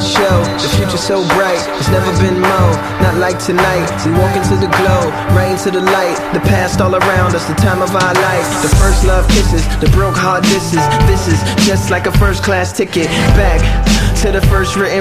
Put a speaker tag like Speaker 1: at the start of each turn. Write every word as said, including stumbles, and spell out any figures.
Speaker 1: show. The future's so bright, it's never been more. Not like tonight, we walk into the glow, right into the light. The past all around us, the time of our life. The first love kisses, the broke heart disses. This is just like a first class ticket back to the first written